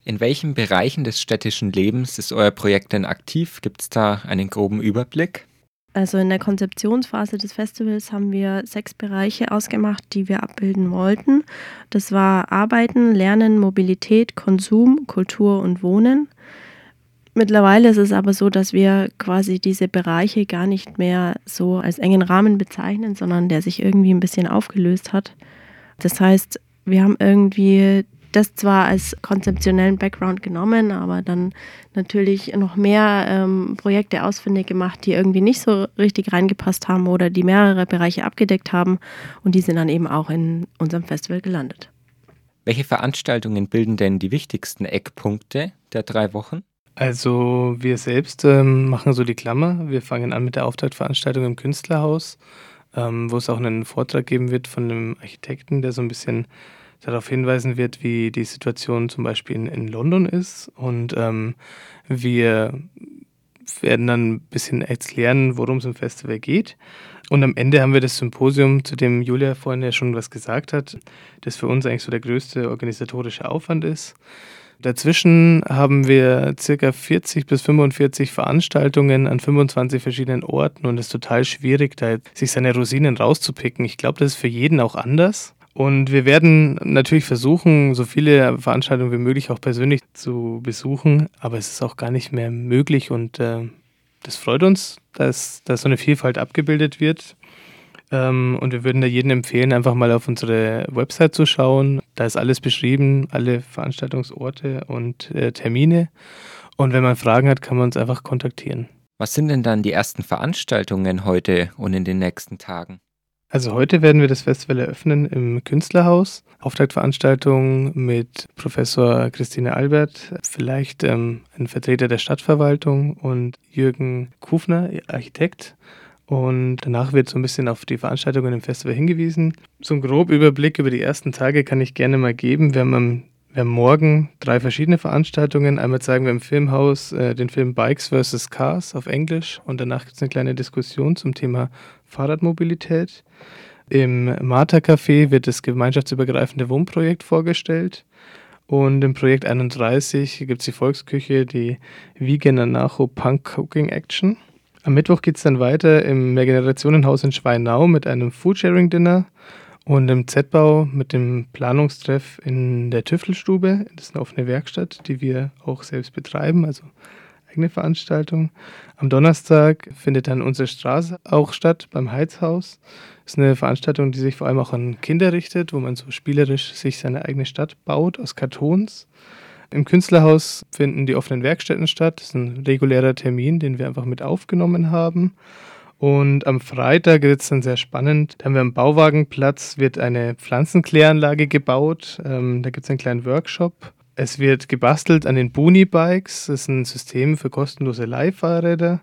In welchen Bereichen des städtischen Lebens ist euer Projekt denn aktiv? Gibt es da einen groben Überblick? Also in der Konzeptionsphase des Festivals haben wir 6 Bereiche ausgemacht, die wir abbilden wollten. Das war Arbeiten, Lernen, Mobilität, Konsum, Kultur und Wohnen. Mittlerweile ist es aber so, dass wir quasi diese Bereiche gar nicht mehr so als engen Rahmen bezeichnen, sondern der sich irgendwie ein bisschen aufgelöst hat. Das heißt, wir haben irgendwie das zwar als konzeptionellen Background genommen, aber dann natürlich noch mehr Projekte ausfindig gemacht, die irgendwie nicht so richtig reingepasst haben oder die mehrere Bereiche abgedeckt haben. Und die sind dann eben auch in unserem Festival gelandet. Welche Veranstaltungen bilden denn die wichtigsten Eckpunkte der 3 Wochen? Also wir selbst machen so die Klammer. Wir fangen an mit der Auftaktveranstaltung im Künstlerhaus, wo es auch einen Vortrag geben wird von einem Architekten, der so ein bisschen darauf hinweisen wird, wie die Situation zum Beispiel in London ist. Und wir werden dann ein bisschen erklären, worum es im Festival geht. Und am Ende haben wir das Symposium, zu dem Julia vorhin ja schon was gesagt hat, das für uns eigentlich so der größte organisatorische Aufwand ist. Dazwischen haben wir ca. 40 bis 45 Veranstaltungen an 25 verschiedenen Orten und es ist total schwierig, da sich seine Rosinen rauszupicken. Ich glaube, das ist für jeden auch anders. Und wir werden natürlich versuchen, so viele Veranstaltungen wie möglich auch persönlich zu besuchen, aber es ist auch gar nicht mehr möglich und das freut uns, dass so eine Vielfalt abgebildet wird. Und wir würden da jedem empfehlen, einfach mal auf unsere Website zu schauen. Da ist alles beschrieben, alle Veranstaltungsorte und Termine. Und wenn man Fragen hat, kann man uns einfach kontaktieren. Was sind denn dann die ersten Veranstaltungen heute und in den nächsten Tagen? Also heute werden wir das Festival eröffnen im Künstlerhaus. Auftaktveranstaltung mit Professor Christine Albert, vielleicht ein Vertreter der Stadtverwaltung und Jürgen Kufner, Architekt. Und danach wird so ein bisschen auf die Veranstaltungen im Festival hingewiesen. So einen groben Überblick über die ersten Tage kann ich gerne mal geben. Wir haben morgen 3 verschiedene Veranstaltungen. Einmal zeigen wir im Filmhaus den Film Bikes vs. Cars auf Englisch und danach gibt es eine kleine Diskussion zum Thema Fahrradmobilität. Im Martha-Café wird das gemeinschaftsübergreifende Wohnprojekt vorgestellt. Und im Projekt 31 gibt es die Volksküche, die Vegan Anacho Punk Cooking Action. Am Mittwoch geht es dann weiter im Mehrgenerationenhaus in Schweinau mit einem Foodsharing-Dinner und im Z-Bau mit dem Planungstreff in der Tüftelstube. Das ist eine offene Werkstatt, die wir auch selbst betreiben, also eigene Veranstaltung. Am Donnerstag findet dann unsere Straße auch statt beim Heizhaus. Das ist eine Veranstaltung, die sich vor allem auch an Kinder richtet, wo man so spielerisch sich seine eigene Stadt baut aus Kartons. Im Künstlerhaus finden die offenen Werkstätten statt. Das ist ein regulärer Termin, den wir einfach mit aufgenommen haben. Und am Freitag wird es dann sehr spannend. Da haben wir am Bauwagenplatz wird eine Pflanzenkläranlage gebaut. Da gibt es einen kleinen Workshop. Es wird gebastelt an den Buni-Bikes. Das ist ein System für kostenlose Leihfahrräder.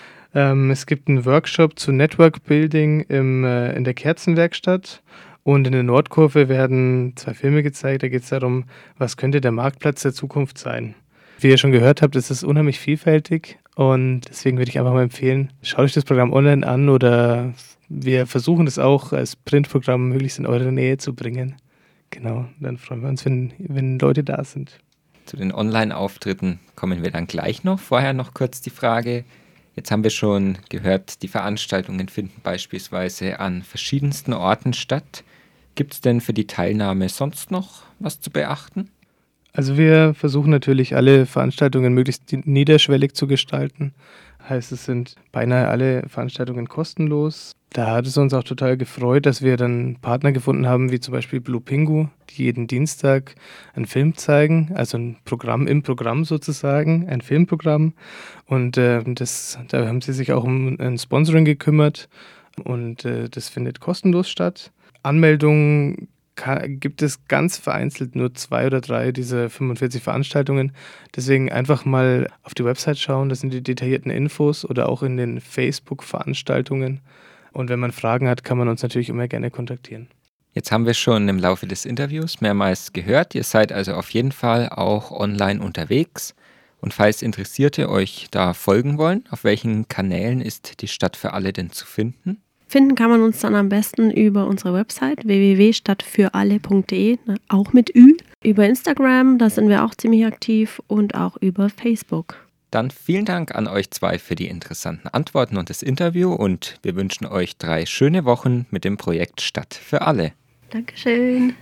Es gibt einen Workshop zu Network Building in der Kerzenwerkstatt. Und in der Nordkurve werden 2 Filme gezeigt. Da geht es darum, was könnte der Marktplatz der Zukunft sein. Wie ihr schon gehört habt, ist es unheimlich vielfältig. Und deswegen würde ich einfach mal empfehlen, schaut euch das Programm online an oder wir versuchen es auch als Printprogramm möglichst in eure Nähe zu bringen. Genau, dann freuen wir uns, wenn Leute da sind. Zu den Online-Auftritten kommen wir dann gleich noch. Vorher noch kurz die Frage, jetzt haben wir schon gehört, die Veranstaltungen finden beispielsweise an verschiedensten Orten statt. Gibt es denn für die Teilnahme sonst noch was zu beachten? Also wir versuchen natürlich alle Veranstaltungen möglichst niederschwellig zu gestalten. Heißt, es sind beinahe alle Veranstaltungen kostenlos. Da hat es uns auch total gefreut, dass wir dann Partner gefunden haben, wie zum Beispiel Blue Pingu, die jeden Dienstag einen Film zeigen, also ein Programm im Programm sozusagen, ein Filmprogramm. Und da haben sie sich auch um ein Sponsoring gekümmert und das findet kostenlos statt. Anmeldungen gibt es ganz vereinzelt nur 2 oder 3 dieser 45 Veranstaltungen. Deswegen einfach mal auf die Website schauen, das sind die detaillierten Infos oder auch in den Facebook-Veranstaltungen. Und wenn man Fragen hat, kann man uns natürlich immer gerne kontaktieren. Jetzt haben wir schon im Laufe des Interviews mehrmals gehört, ihr seid also auf jeden Fall auch online unterwegs. Und falls Interessierte euch da folgen wollen, auf welchen Kanälen ist die Stadt für alle denn zu finden? Finden kann man uns dann am besten über unsere Website www.stadtfüralle.de, auch mit Ü. Über Instagram, da sind wir auch ziemlich aktiv, und auch über Facebook. Dann vielen Dank an euch zwei für die interessanten Antworten und das Interview und wir wünschen euch 3 schöne Wochen mit dem Projekt Stadt für alle. Dankeschön.